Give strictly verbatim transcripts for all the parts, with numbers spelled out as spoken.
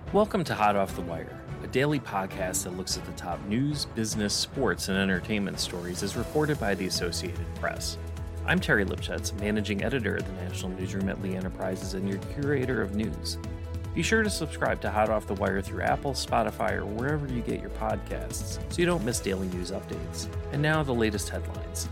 Welcome to Hot Off the Wire, a daily podcast that looks at the top news, business, sports, and entertainment stories as reported by the Associated Press. I'm Terry Lipschutz, managing editor at the National Newsroom at Lee Enterprises and your curator of news. Be sure to subscribe to Hot Off the Wire through Apple, Spotify, or wherever you get your podcasts so you don't miss daily news updates. And now the latest headlines.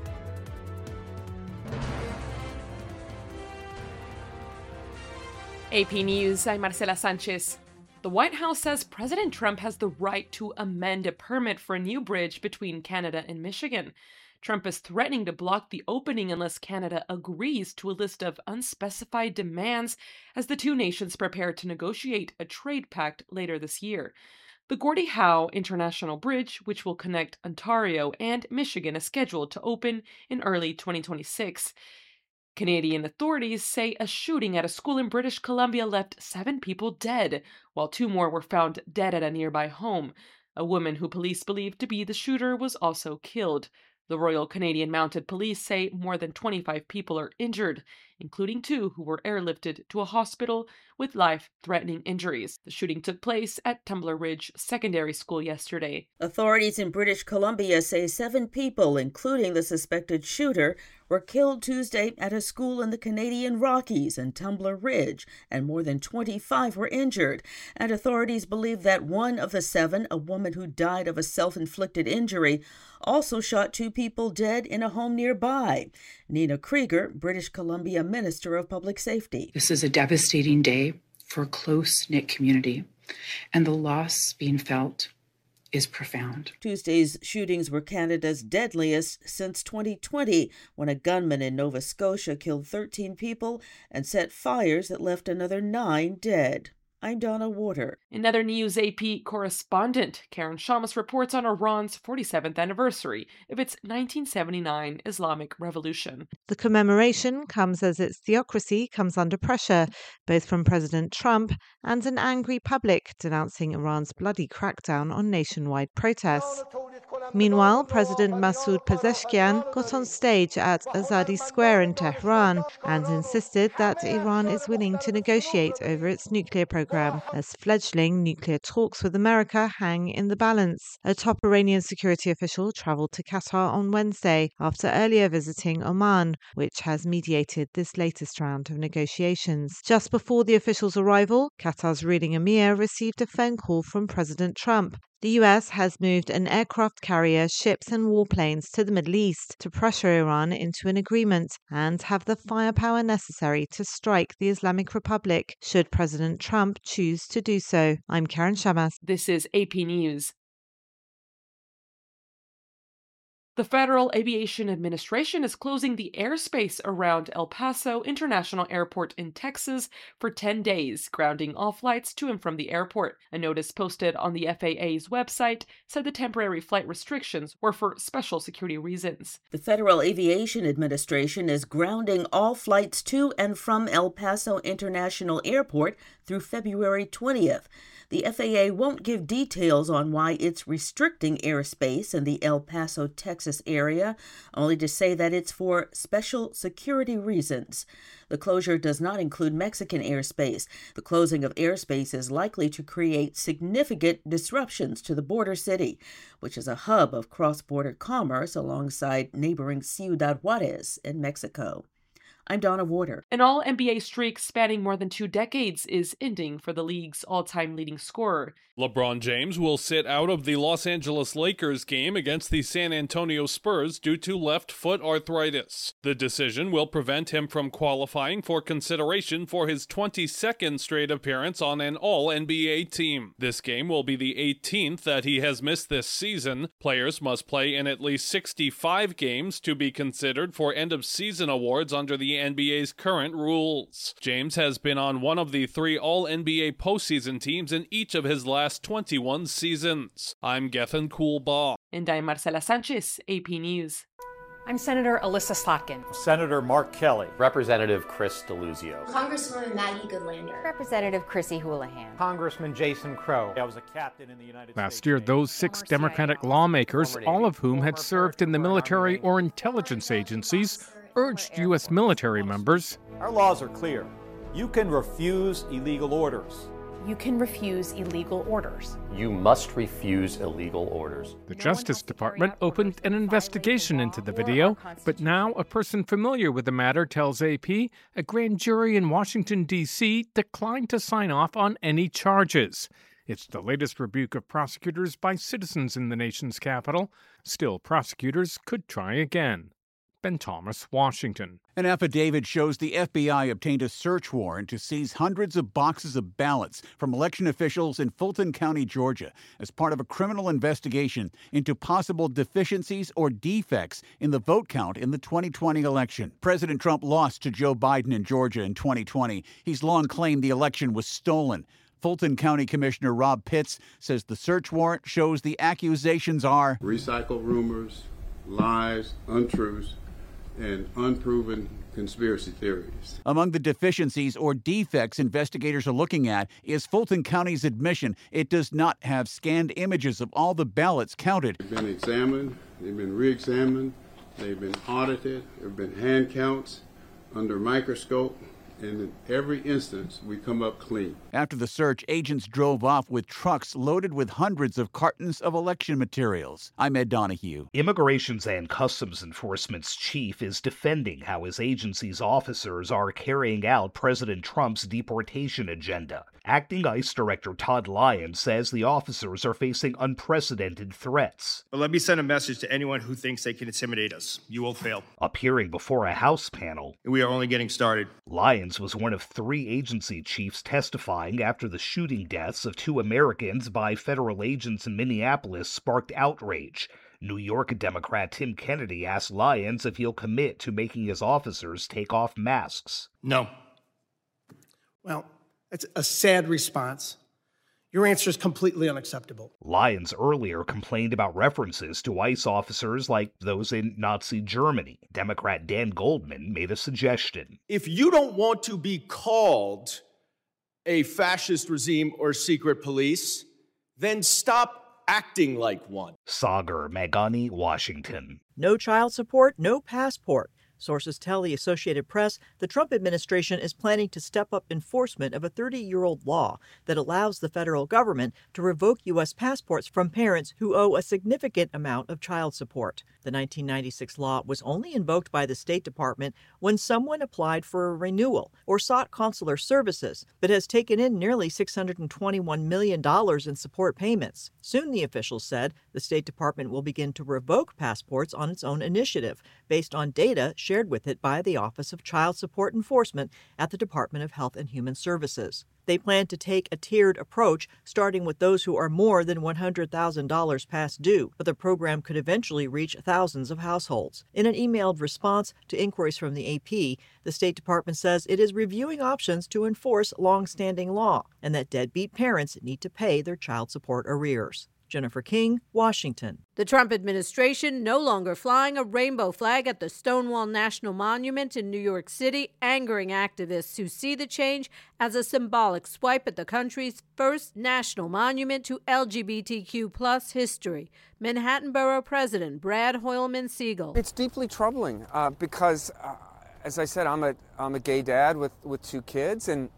A P News, I'm Marcela Sanchez. The White House says President Trump has the right to amend a permit for a new bridge between Canada and Michigan. Trump is threatening to block the opening unless Canada agrees to a list of unspecified demands as the two nations prepare to negotiate a trade pact later this year. The Gordie Howe International Bridge, which will connect Ontario and Michigan, is scheduled to open in early twenty twenty-six. Canadian authorities say a shooting at a school in British Columbia left seven people dead, while two more were found dead at a nearby home. A woman who police believe to be the shooter was also killed. The Royal Canadian Mounted Police say more than twenty-five people are injured, including two who were airlifted to a hospital with life-threatening injuries. The shooting took place at Tumbler Ridge Secondary School yesterday. Authorities in British Columbia say seven people, including the suspected shooter, were killed Tuesday at a school in the Canadian Rockies and Tumbler Ridge, and more than twenty-five were injured. And authorities believe that one of the seven, a woman who died of a self-inflicted injury, also shot two people dead in a home nearby. Nina Krieger, British Columbia Minister of Public Safety. This is a devastating day for a close-knit community, and the loss being felt is profound. Tuesday's shootings were Canada's deadliest since twenty twenty, when a gunman in Nova Scotia killed thirteen people and set fires that left another nine dead. I'm Donna Warder. In other news, A P correspondent Karen Shamas reports on Iran's forty-seventh anniversary of its nineteen seventy-nine Islamic Revolution. The commemoration comes as its theocracy comes under pressure, both from President Trump and an angry public denouncing Iran's bloody crackdown on nationwide protests. Meanwhile, President Masoud Pezeshkian got on stage at Azadi Square in Tehran and insisted that Iran is willing to negotiate over its nuclear program as fledgling nuclear talks with America hang in the balance. A top Iranian security official traveled to Qatar on Wednesday after earlier visiting Oman, which has mediated this latest round of negotiations. Just before the official's arrival, Qatar's ruling emir received a phone call from President Trump. The U S has moved an aircraft carrier, ships and warplanes to the Middle East to pressure Iran into an agreement and have the firepower necessary to strike the Islamic Republic should President Trump choose to do so. I'm Karen Shamas. This is A P News. The Federal Aviation Administration is closing the airspace around El Paso International Airport in Texas for ten days, grounding all flights to and from the airport. A notice posted on the F A A's website said the temporary flight restrictions were for special security reasons. The Federal Aviation Administration is grounding all flights to and from El Paso International Airport through February twentieth. The F A A won't give details on why it's restricting airspace in the El Paso, Texas area, only to say that it's for special security reasons. The closure does not include Mexican airspace. The closing of airspace is likely to create significant disruptions to the border city, which is a hub of cross-border commerce alongside neighboring Ciudad Juarez in Mexico. I'm Donna Warder. An all-N B A streak spanning more than two decades is ending for the league's all-time leading scorer. LeBron James will sit out of the Los Angeles Lakers game against the San Antonio Spurs due to left foot arthritis. The decision will prevent him from qualifying for consideration for his twenty-second straight appearance on an all-N B A team. This game will be the eighteenth that he has missed this season. Players must play in at least sixty-five games to be considered for end-of-season awards under the N B A's current rules. James has been on one of the three all-N B A postseason teams in each of his last twenty-one seasons. I'm Gethin Coolbaugh. And I'm Marcela Sanchez, A P News. I'm Senator Alyssa Slotkin. Senator Mark Kelly. Representative Chris DeLuzio. Congresswoman Maggie Goodlander. Representative Chrissy Houlihan. Congressman Jason Crow. I was a captain in the United States. Last year, those six Democratic lawmakers, all of whom had served in the military or intelligence agencies, urged U S military members. Our laws are clear. You can refuse illegal orders. You can refuse illegal orders. You must refuse illegal orders. The Justice Department opened an investigation into the video, but now a person familiar with the matter tells A P a grand jury in Washington, D C declined to sign off on any charges. It's the latest rebuke of prosecutors by citizens in the nation's capital. Still, prosecutors could try again. Ben Thomas, Washington. An affidavit shows the F B I obtained a search warrant to seize hundreds of boxes of ballots from election officials in Fulton County, Georgia, as part of a criminal investigation into possible deficiencies or defects in the vote count in the twenty twenty election. President Trump lost to Joe Biden in Georgia in twenty twenty. He's long claimed the election was stolen. Fulton County Commissioner Rob Pitts says the search warrant shows the accusations are recycled rumors, lies, untruths, and unproven conspiracy theories. Among the deficiencies or defects investigators are looking at is Fulton County's admission it does not have scanned images of all the ballots counted. They've been examined, they've been re-examined, they've been audited, there have been hand counts under microscope, and in every instance, we come up clean. After the search, agents drove off with trucks loaded with hundreds of cartons of election materials. I'm Ed Donahue. Immigrations and Customs Enforcement's chief is defending how his agency's officers are carrying out President Trump's deportation agenda. Acting ICE Director Todd Lyons says the officers are facing unprecedented threats. But let me send a message to anyone who thinks they can intimidate us. You will fail. Appearing before a House panel, we are only getting started. Lyons was one of three agency chiefs testifying after the shooting deaths of two Americans by federal agents in Minneapolis sparked outrage. New York Democrat Tim Kennedy asked Lyons if he'll commit to making his officers take off masks. No. Well, it's a sad response. Your answer is completely unacceptable. Lyons earlier complained about references to ICE officers like those in Nazi Germany. Democrat Dan Goldman made a suggestion. If you don't want to be called a fascist regime or secret police, then stop acting like one. Sagar Meghani, Washington. No child support, no passport. Sources tell the Associated Press the Trump administration is planning to step up enforcement of a thirty-year-old law that allows the federal government to revoke U S passports from parents who owe a significant amount of child support. The nineteen ninety-six law was only invoked by the State Department when someone applied for a renewal or sought consular services, but has taken in nearly six hundred twenty-one million dollars in support payments. Soon, the officials said, the State Department will begin to revoke passports on its own initiative, based on data shared with it by the Office of Child Support Enforcement at the Department of Health and Human Services. They plan to take a tiered approach, starting with those who are more than one hundred thousand dollars past due, but the program could eventually reach thousands of households. In an emailed response to inquiries from the A P, the State Department says it is reviewing options to enforce long-standing law, and that deadbeat parents need to pay their child support arrears. Jennifer King, Washington. The Trump administration no longer flying a rainbow flag at the Stonewall National Monument in New York City, angering activists who see the change as a symbolic swipe at the country's first national monument to L G B T Q plus history. Manhattan Borough President Brad Hoylman Siegel. It's deeply troubling uh, because, uh, as I said, I'm a, I'm a gay dad with, with two kids, and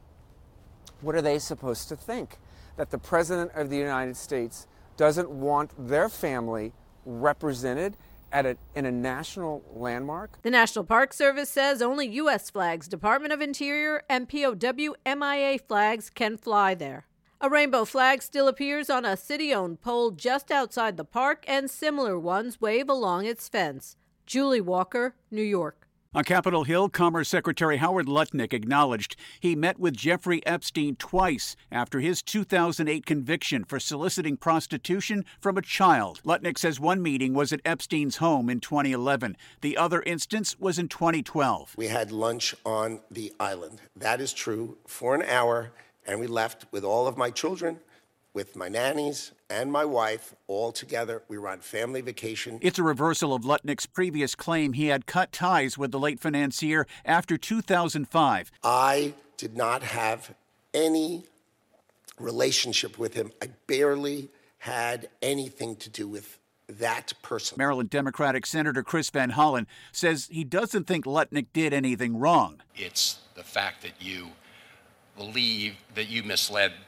what are they supposed to think? That the President of the United States doesn't want their family represented at a, in a national landmark? The National Park Service says only U S flags, Department of Interior, and P O W M I A flags can fly there. A rainbow flag still appears on a city-owned pole just outside the park, and similar ones wave along its fence. Julie Walker, New York. On Capitol Hill, Commerce Secretary Howard Lutnick acknowledged he met with Jeffrey Epstein twice after his two thousand eight conviction for soliciting prostitution from a child. Lutnick says one meeting was at Epstein's home in twenty eleven. The other instance was in twenty twelve. We had lunch on the island. That is true, for an hour, and we left with all of my children, with my nannies and my wife, all together. We were on family vacation. It's a reversal of Lutnick's previous claim he had cut ties with the late financier after two thousand five. I did not have any relationship with him. I barely had anything to do with that person. Maryland Democratic Senator Chris Van Hollen says he doesn't think Lutnick did anything wrong. It's the fact that you believe that you misled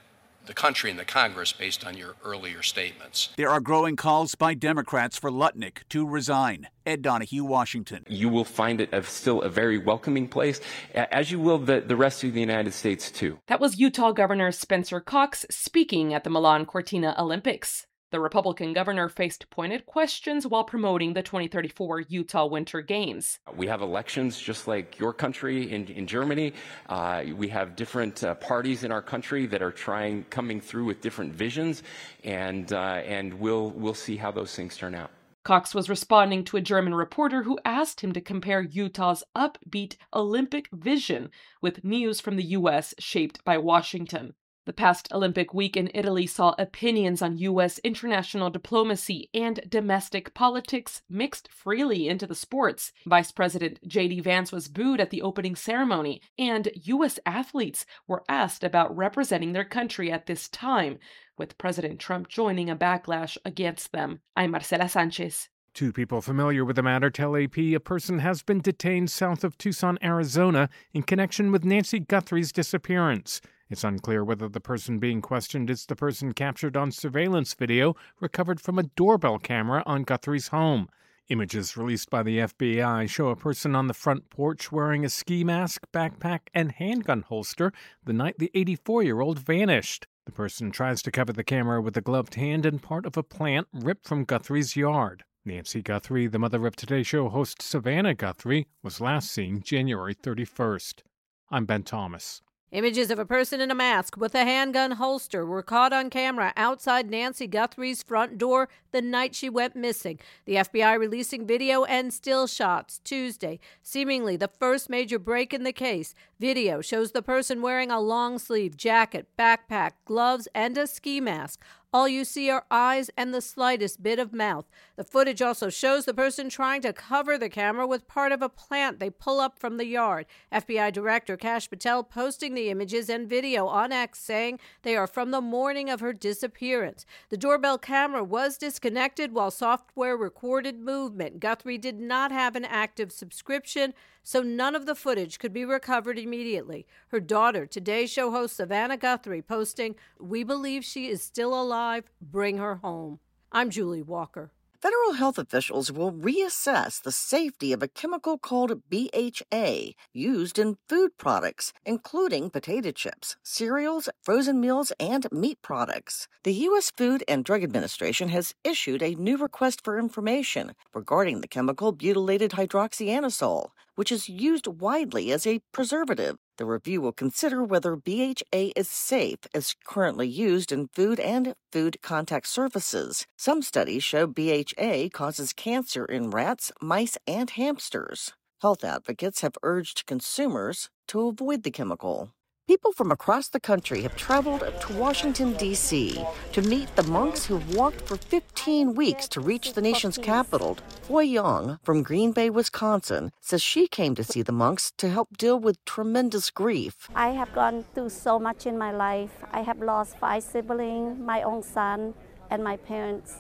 the country and the Congress based on your earlier statements. There are growing calls by Democrats for Lutnick to resign. Ed Donahue, Washington. You will find it a, still a very welcoming place, as you will the, the rest of the United States, too. That was Utah Governor Spencer Cox speaking at the Milan Cortina Olympics. The Republican governor faced pointed questions while promoting the twenty thirty-four Utah Winter Games. We have elections just like your country in, in Germany. Uh, we have different uh, parties in our country that are trying, coming through with different visions, and uh, and we'll we'll see how those things turn out. Cox was responding to a German reporter who asked him to compare Utah's upbeat Olympic vision with news from the U S shaped by Washington. The past Olympic week in Italy saw opinions on U S international diplomacy and domestic politics mixed freely into the sports. Vice President J D Vance was booed at the opening ceremony, and U S athletes were asked about representing their country at this time, with President Trump joining a backlash against them. I'm Marcela Sanchez. Two people familiar with the matter tell A P a person has been detained south of Tucson, Arizona, in connection with Nancy Guthrie's disappearance. It's unclear whether the person being questioned is the person captured on surveillance video recovered from a doorbell camera on Guthrie's home. Images released by the F B I show a person on the front porch wearing a ski mask, backpack, and handgun holster the night the eighty-four-year-old vanished. The person tries to cover the camera with a gloved hand and part of a plant ripped from Guthrie's yard. Nancy Guthrie, the mother of Today Show host Savannah Guthrie, was last seen January thirty-first. I'm Ben Thomas. Images of a person in a mask with a handgun holster were caught on camera outside Nancy Guthrie's front door the night she went missing. The F B I releasing video and still shots Tuesday, seemingly the first major break in the case. Video shows the person wearing a long-sleeve jacket, backpack, gloves, and a ski mask. All you see are eyes and the slightest bit of mouth. The footage also shows the person trying to cover the camera with part of a plant they pull up from the yard. F B I Director Kash Patel posting the images and video on X, saying they are from the morning of her disappearance. The doorbell camera was disconnected while software recorded movement. Guthrie did not have an active subscription, so none of the footage could be recovered immediately. Her daughter, Today Show host Savannah Guthrie, posting, "We believe she is still alive. Bring her home." I'm Julie Walker. Federal health officials will reassess the safety of a chemical called B H A used in food products, including potato chips, cereals, frozen meals, and meat products. The U S Food and Drug Administration has issued a new request for information regarding the chemical butylated hydroxyanisole, which is used widely as a preservative. The review will consider whether B H A is safe as currently used in food and food contact surfaces. Some studies show B H A causes cancer in rats, mice, and hamsters. Health advocates have urged consumers to avoid the chemical. People from across the country have traveled to Washington, D C to meet the monks who walked for fifteen weeks to reach the nation's capital. Foy Young from Green Bay, Wisconsin, says she came to see the monks to help deal with tremendous grief. I have gone through so much in my life. I have lost five siblings, my own son, and my parents.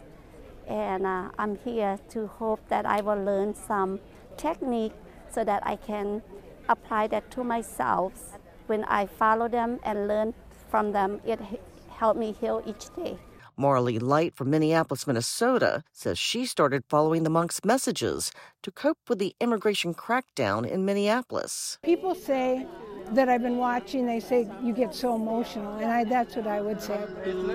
And uh, I'm here to hope that I will learn some technique so that I can apply that to myself. When I follow them and learn from them, it helped me heal each day. Marley Light from Minneapolis, Minnesota, says she started following the monks' messages to cope with the immigration crackdown in Minneapolis. People say that I've been watching, they say you get so emotional, and I, that's what I would say.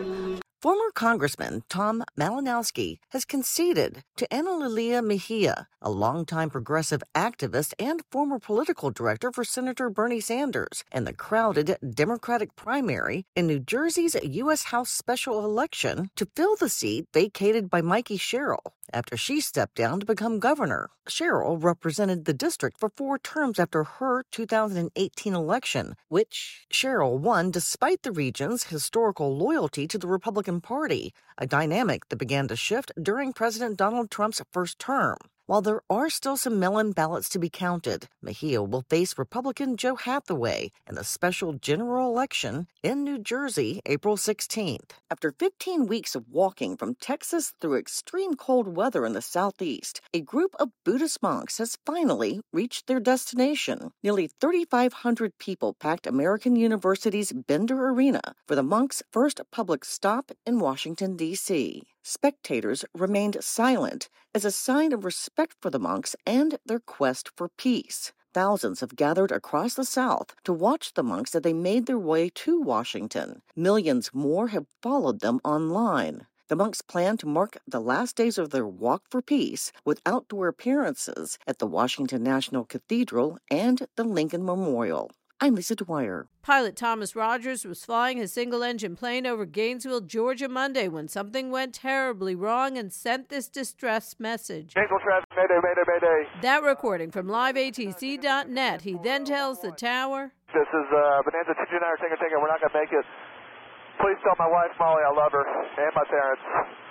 Former Congressman Tom Malinowski has conceded to Ana Lilia Mejia, a longtime progressive activist and former political director for Senator Bernie Sanders, in the crowded Democratic primary in New Jersey's U S House special election to fill the seat vacated by Mikey Sherrill after she stepped down to become governor. Sherrill represented the district for four terms after her two thousand eighteen election, which Sherrill won despite the region's historical loyalty to the Republican Party, a dynamic that began to shift during President Donald Trump's first term. While there are still some mail-in ballots to be counted, Mejia will face Republican Joe Hathaway in the special general election in New Jersey April sixteenth. After fifteen weeks of walking from Texas through extreme cold weather in the southeast, a group of Buddhist monks has finally reached their destination. Nearly thirty-five hundred people packed American University's Bender Arena for the monks' first public stop in Washington, D C Spectators remained silent as a sign of respect for the monks and their quest for peace. Thousands have gathered across the South to watch the monks as they made their way to Washington. Millions more have followed them online. The monks plan to mark the last days of their walk for peace with outdoor appearances at the Washington National Cathedral and the Lincoln Memorial. I'm Lisa Dwyer. Pilot Thomas Rogers was flying his single-engine plane over Gainesville, Georgia Monday when something went terribly wrong and sent this distress message. Gainesville traffic, mayday, mayday, mayday. That recording from live A T C dot net. He then tells the tower, This is uh, Bonanza two two nine, Tinker Tinker. We're not going to make it. Please tell my wife, Molly, I love her, and my parents.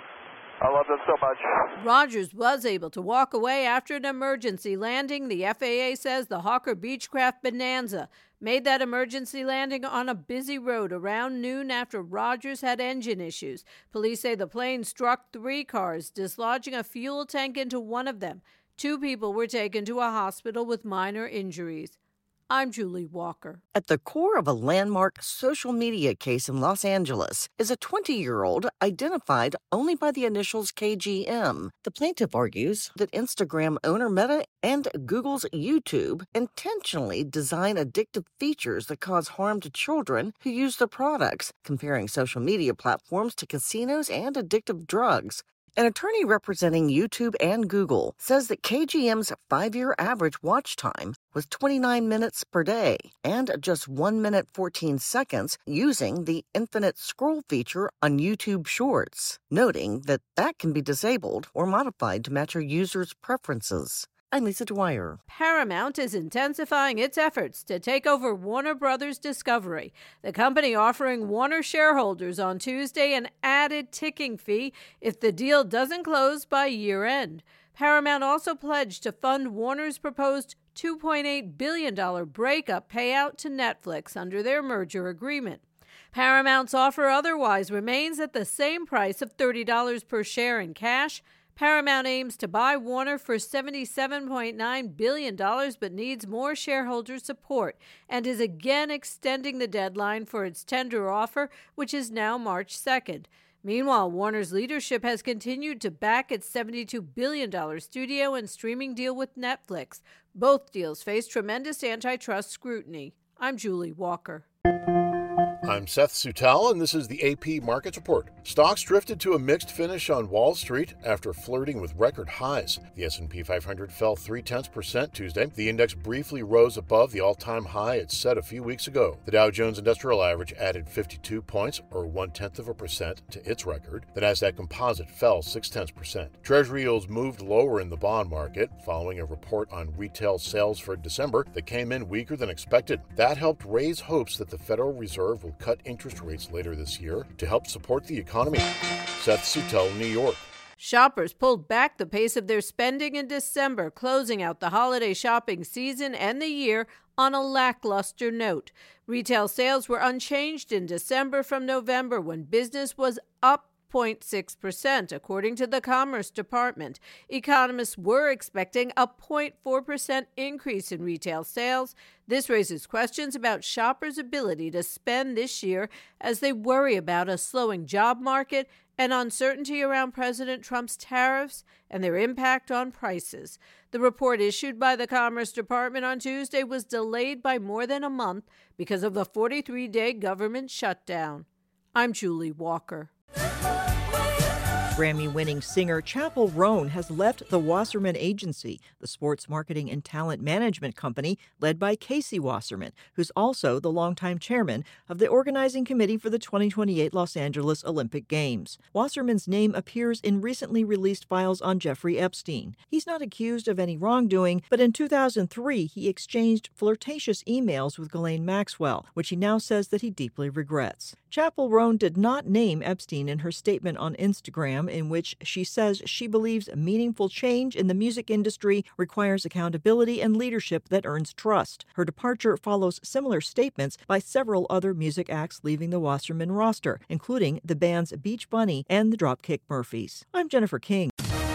I love them so much. Rogers was able to walk away after an emergency landing. The F A A says the Hawker Beechcraft Bonanza made that emergency landing on a busy road around noon after Rogers had engine issues. Police say the plane struck three cars, dislodging a fuel tank into one of them. Two people were taken to a hospital with minor injuries. I'm Julie Walker. At the core of a landmark social media case in Los Angeles is a twenty-year-old identified only by the initials K G M. The plaintiff argues that Instagram owner Meta and Google's YouTube intentionally design addictive features that cause harm to children who use the products, comparing social media platforms to casinos and addictive drugs. An attorney representing YouTube and Google says that K G M's five-year average watch time was twenty-nine minutes per day and just one minute fourteen seconds using the infinite scroll feature on YouTube Shorts, noting that that can be disabled or modified to match your users' preferences. I'm Lisa Dwyer. Paramount is intensifying its efforts to take over Warner Brothers Discovery. The company offering Warner shareholders on Tuesday an added ticking fee if the deal doesn't close by year-end. Paramount also pledged to fund Warner's proposed two point eight billion dollars breakup payout to Netflix under their merger agreement. Paramount's offer otherwise remains at the same price of thirty dollars per share in cash. Paramount aims to buy Warner for seventy-seven point nine billion dollars but needs more shareholder support and is again extending the deadline for its tender offer, which is now March second. Meanwhile, Warner's leadership has continued to back its seventy-two billion dollars studio and streaming deal with Netflix. Both deals face tremendous antitrust scrutiny. I'm Julie Walker. I'm Seth Sutal, and this is the A P Markets Report. Stocks drifted to a mixed finish on Wall Street after flirting with record highs. The S and P five hundred fell three-tenths percent Tuesday. The index briefly rose above the all-time high it set a few weeks ago. The Dow Jones Industrial Average added fifty-two points, or one-tenth of a percent, to its record. The Nasdaq Composite fell six-tenths percent. Treasury yields moved lower in the bond market following a report on retail sales for December that came in weaker than expected. That helped raise hopes that the Federal Reserve will cut interest rates later this year to help support the economy. Seth Sutel, New York. Shoppers pulled back the pace of their spending in December, closing out the holiday shopping season and the year on a lackluster note. Retail sales were unchanged in December from November, when business was up zero point six percent, according to the Commerce Department. Economists were expecting a zero point four percent increase in retail sales. This raises questions about shoppers' ability to spend this year as they worry about a slowing job market and uncertainty around President Trump's tariffs and their impact on prices. The report issued by the Commerce Department on Tuesday was delayed by more than a month because of the forty-three day government shutdown. I'm Julie Walker. Grammy-winning singer Chappell Roan has left the Wasserman Agency, the sports marketing and talent management company led by Casey Wasserman, who's also the longtime chairman of the organizing committee for the twenty twenty-eight Los Angeles Olympic Games. Wasserman's name appears in recently released files on Jeffrey Epstein. He's not accused of any wrongdoing, but in two thousand three he exchanged flirtatious emails with Ghislaine Maxwell, which he now says that he deeply regrets. Chappell Roan did not name Epstein in her statement on Instagram forum in which she says she believes meaningful change in the music industry requires accountability and leadership that earns trust. Her departure follows similar statements by several other music acts leaving the Wasserman roster, including the bands Beach Bunny and the Dropkick Murphys. I'm Jennifer King.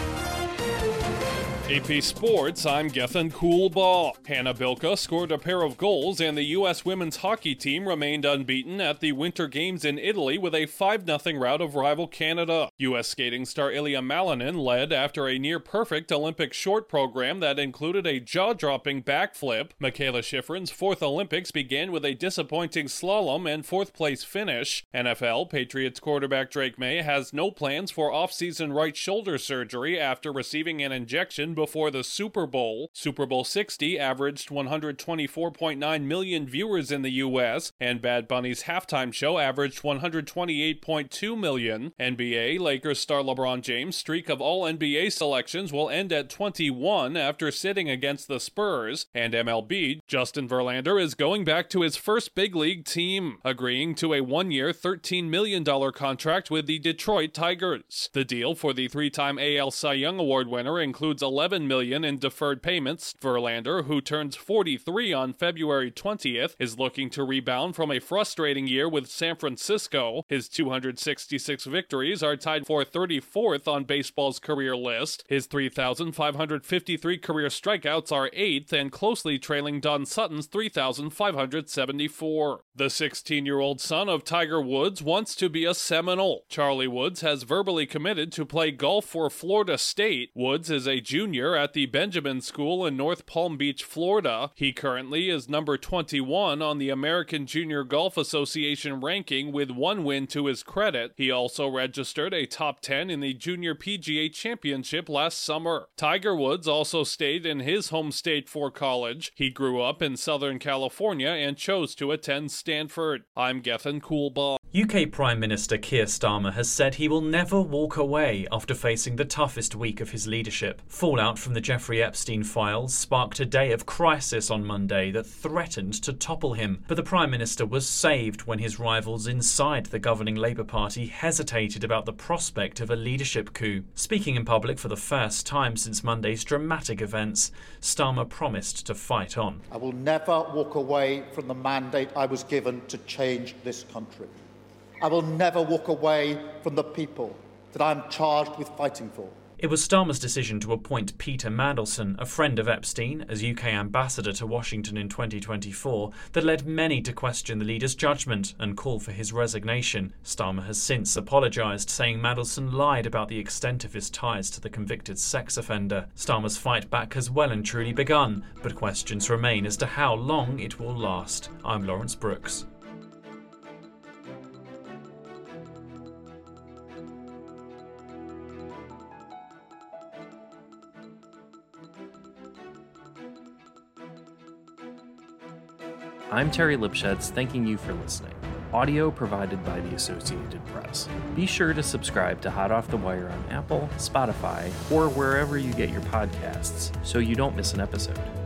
A P Sports, I'm Gethin Coolbaugh. Hannah Bilka scored a pair of goals and the U S women's hockey team remained unbeaten at the Winter Games in Italy with a five nothing rout of rival Canada. U S skating star Ilya Malinin led after a near-perfect Olympic short program that included a jaw-dropping backflip. Michaela Schifrin's fourth Olympics began with a disappointing slalom and fourth-place finish. N F L Patriots quarterback Drake May has no plans for off-season right shoulder surgery after receiving an injection before the Super Bowl. Super Bowl sixty averaged one hundred twenty-four point nine million viewers in the U S, and Bad Bunny's halftime show averaged one hundred twenty-eight point two million. N B A Lakers star LeBron James' streak of all N B A selections will end at twenty-one after sitting against the Spurs, and M L B Justin Verlander is going back to his first big league team, agreeing to a one-year thirteen million dollars contract with the Detroit Tigers. The deal for the three-time A L Cy Young Award winner includes eleven million dollars in deferred payments. Verlander, who turns forty-three on February twentieth, is looking to rebound from a frustrating year with San Francisco. His two hundred sixty-six victories are tied for thirty-fourth on baseball's career list. His three thousand five hundred fifty-three career strikeouts are eighth and closely trailing Don Sutton's three thousand five hundred seventy-four. The sixteen-year-old son of Tiger Woods wants to be a Seminole. Charlie Woods has verbally committed to play golf for Florida State. Woods is a junior at the Benjamin School in North Palm Beach, Florida. He currently is number twenty-one on the American Junior Golf Association ranking with one win to his credit. He also registered a top ten in the Junior P G A Championship last summer. Tiger Woods also stayed in his home state for college. He grew up in Southern California and chose to attend Stanford. I'm Gethin Coolbaugh. U K Prime Minister Keir Starmer has said he will never walk away after facing the toughest week of his leadership. Fallout from the Jeffrey Epstein files sparked a day of crisis on Monday that threatened to topple him. But the Prime Minister was saved when his rivals inside the governing Labour Party hesitated about the prospect of a leadership coup. Speaking in public for the first time since Monday's dramatic events, Starmer promised to fight on. I will never walk away from the mandate I was given to change this country. I will never walk away from the people that I am charged with fighting for. It was Starmer's decision to appoint Peter Mandelson, a friend of Epstein, as U K ambassador to Washington in twenty twenty-four, that led many to question the leader's judgment and call for his resignation. Starmer has since apologised, saying Mandelson lied about the extent of his ties to the convicted sex offender. Starmer's fight back has well and truly begun, but questions remain as to how long it will last. I'm Lawrence Brooks. I'm Terry Lipschutz, thanking you for listening. Audio provided by the Associated Press. Be sure to subscribe to Hot Off the Wire on Apple, Spotify, or wherever you get your podcasts so you don't miss an episode.